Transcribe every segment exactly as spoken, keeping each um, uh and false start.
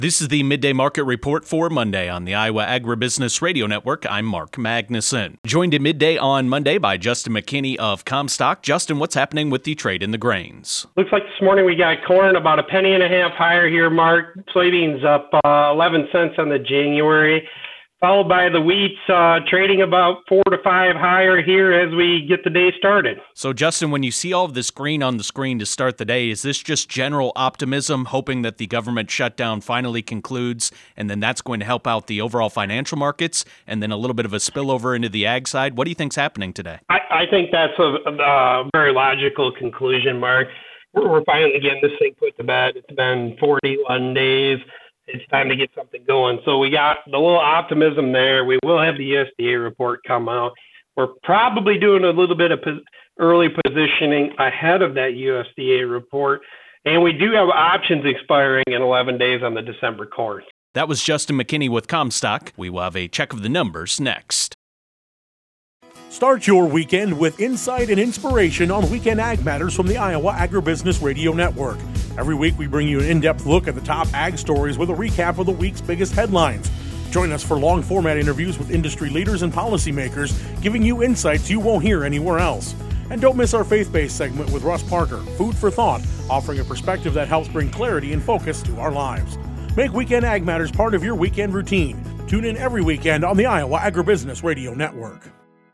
This is the Midday Market Report for Monday on the Iowa Agribusiness Radio Network. I'm Mark Magnuson. Joined at midday on Monday by Justin McKinney of Comstock. Justin, what's happening with the trade in the grains? Looks like this morning we got corn about a penny and a half higher here, Mark. Soybeans up uh, eleven cents on the January, followed by the wheats uh, trading about four to five higher here as we get the day started. So, Justin, when you see all of this green on the screen to start the day, is this just general optimism, hoping that the government shutdown finally concludes, and then that's going to help out the overall financial markets, and then a little bit of a spillover into the ag side? What do you think's happening today? I, I think that's a, a very logical conclusion, Mark. We're, we're finally getting this thing put to bed. It's been forty-one days. It's time to get something going. So we got the little optimism there. We will have the U S D A report come out. We're probably doing a little bit of pos- early positioning ahead of that U S D A report. And we do have options expiring in eleven days on the December corn. That was Justin McKinney with Comstock. We will have a check of the numbers next. Start your weekend with insight and inspiration on Weekend Ag Matters from the Iowa Agribusiness Radio Network. Every week we bring you an in-depth look at the top ag stories with a recap of the week's biggest headlines. Join us for long-format interviews with industry leaders and policymakers, giving you insights you won't hear anywhere else. And don't miss our faith-based segment with Russ Parker, Food for Thought, offering a perspective that helps bring clarity and focus to our lives. Make Weekend Ag Matters part of your weekend routine. Tune in every weekend on the Iowa Agribusiness Radio Network.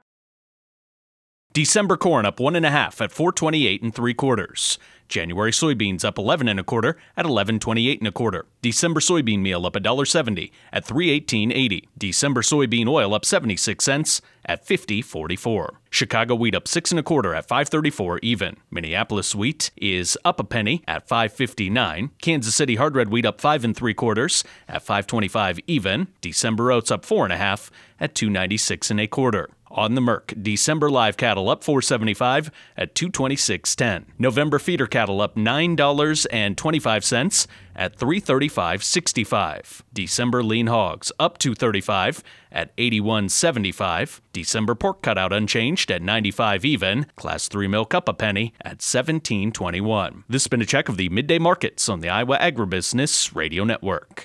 December corn up one and a half at four twenty-eight and three quarters. January soybeans up eleven and a quarter at eleven twenty-eight and a quarter. December soybean meal up one dollar seventy at three eighteen eighty. December soybean oil up seventy-six cents at fifty forty-four. Chicago wheat up six and a quarter at five thirty-four even. Minneapolis wheat is up a penny at five fifty-nine. Kansas City hard red wheat up five and three quarters at five twenty-five even. December oats up four and a half at two ninety-six and a quarter. On the Merc, December live cattle up four seventy-five at two twenty-six ten. November feeder cattle up nine dollars and twenty-five cents at three thirty-five sixty-five. December lean hogs up two thirty-five at eighty-one seventy-five. December pork cutout unchanged at ninety-five even. Class three milk up a penny at seventeen twenty-one. This has been a check of the midday markets on the Iowa Agribusiness Radio Network.